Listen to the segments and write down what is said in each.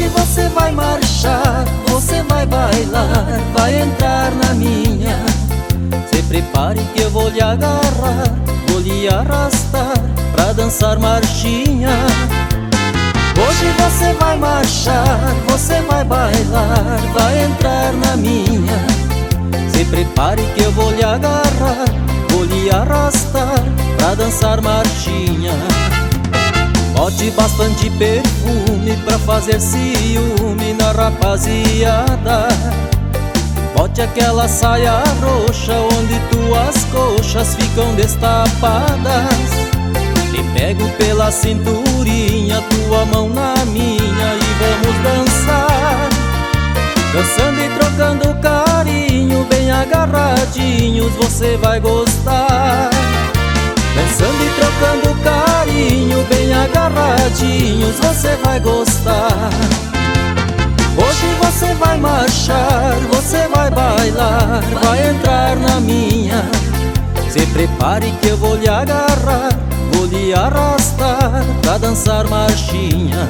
Hoje você vai marchar, você vai bailar, vai entrar na minha. Se prepare que eu vou lhe agarrar, vou lhe arrastar pra dançar marchinha. Hoje você vai marchar, você vai bailar, vai entrar na minha. Se prepare que eu vou lhe agarrar, vou lhe arrastar pra dançar marchinha. Bote bastante perfume pra fazer ciúme na rapaziada. Bote aquela saia roxa onde tuas coxas ficam destapadas. Te pego pela cinturinha, tua mão na minha e vamos dançar. Dançando e trocando carinho, bem agarradinhos, você vai gostar. Dançando e trocando carinho, bem agarradinhos, você vai gostar. Hoje você vai marchar, você vai bailar, vai entrar na minha. Se prepare que eu vou lhe agarrar, vou lhe arrastar pra dançar marchinha.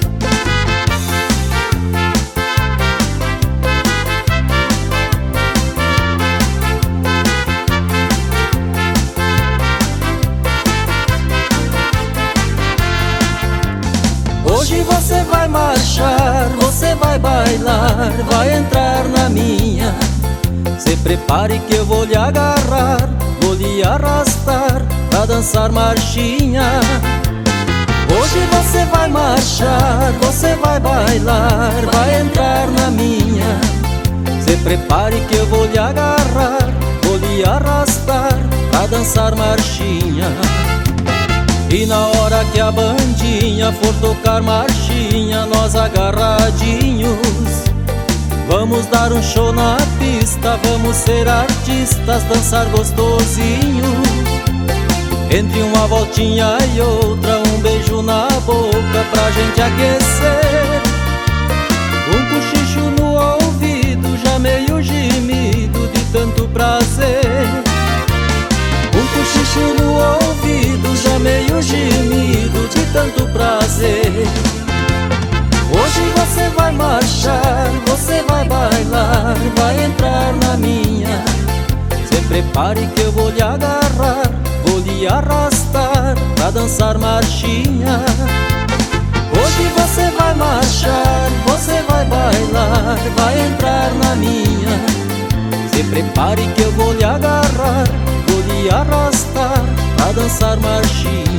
Hoje você vai marchar, você vai bailar, vai entrar na minha. Se prepare que eu vou lhe agarrar, vou lhe arrastar pra dançar marchinha. Hoje você vai marchar, você vai bailar, vai entrar na minha. Se prepare que eu vou lhe agarrar, vou lhe arrastar pra dançar marchinha. E na hora que a bandinha for tocar marchinha, nós agarradinhos vamos dar um show na pista, vamos ser artistas, dançar gostosinho. Entre uma voltinha e outra, um beijo na boca pra gente aquecer. Um cochicho no ouvido, já meio gemido de tanto prazer. Um cochicho no ouvido, já meio gemido de tanto prazer. Hoje você vai marchar, você vai bailar, vai entrar na minha. Se prepare que eu vou lhe agarrar, vou lhe arrastar pra dançar marchinha. Hoje você vai marchar, você vai bailar, vai entrar na minha. Se prepare que eu vou lhe agarrar, vou lhe arrastar pra dançar marchinha.